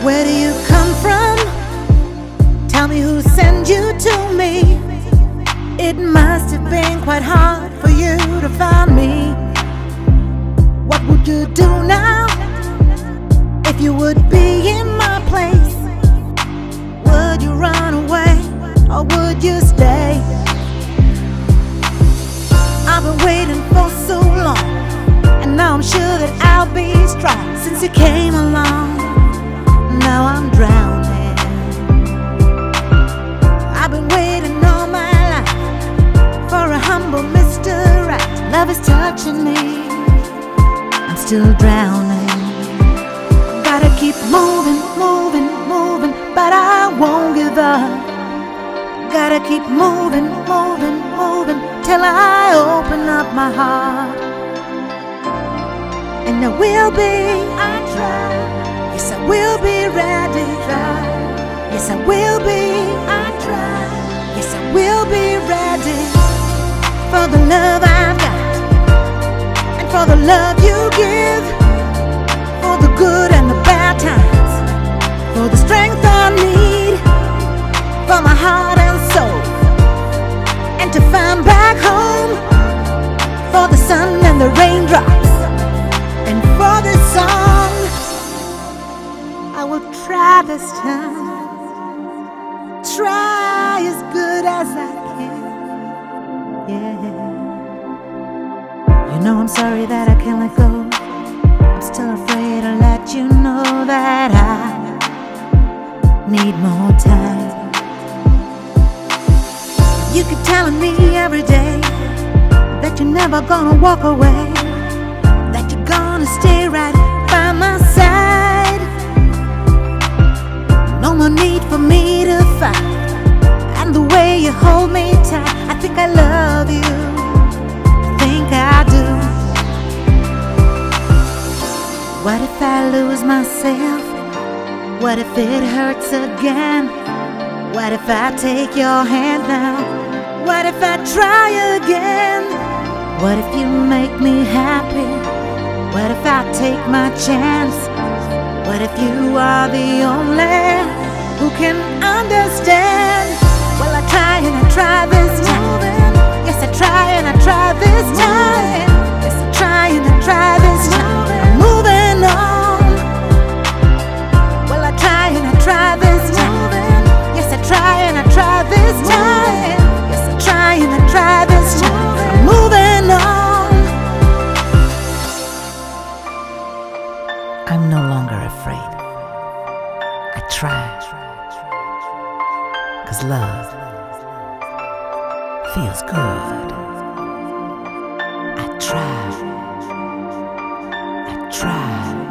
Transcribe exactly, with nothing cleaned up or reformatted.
Where do you come from? Tell me who sent you to me. It must have been quite hard for you to find me. What would you do now if you would be in my place? Would you run away or would you stay? I've been waiting for so long, and now I'm sure that I'll be strong. Since you came along, now I'm drowning. I've been waiting all my life for a humble Mister Right. Love is touching me, I'm still drowning. Gotta keep moving, moving, moving, but I won't give up. Gotta keep moving, moving, moving till I open up my heart. And I will be, I try. Yes, I will be ready. Try. Yes, I will be, I try. Yes, I will be ready for the love I've got, and for the love you give, for the good and the bad times, for the strength I need, for my heart and soul, and to find back home, for the sun and the raindrops, and for this song. I will try this time, try as good as I can. Yeah. You know I'm sorry that I can't let go. I'm still afraid to let you know that I need more time. You keep telling me every day that you're never gonna walk away, that you're gonna stay right by my side. No more need for me to fight, and the way you hold me tight, I think I love you, I think I do. What if I lose myself? What if it hurts again? What if I take your hand now? What if I try again? What if you make me happy? What if I take my chance? What if you are the only who can understand? Well, I try and I try this time. Yes, I try and I try this time. Yes, I try and I try this time. I'm moving on. Well, I try and I try this time. Yes, I try and I try this time. Yes, I try and I try this time. I'm moving on. I'm no longer afraid. I try, 'cause love feels good. I try, I try.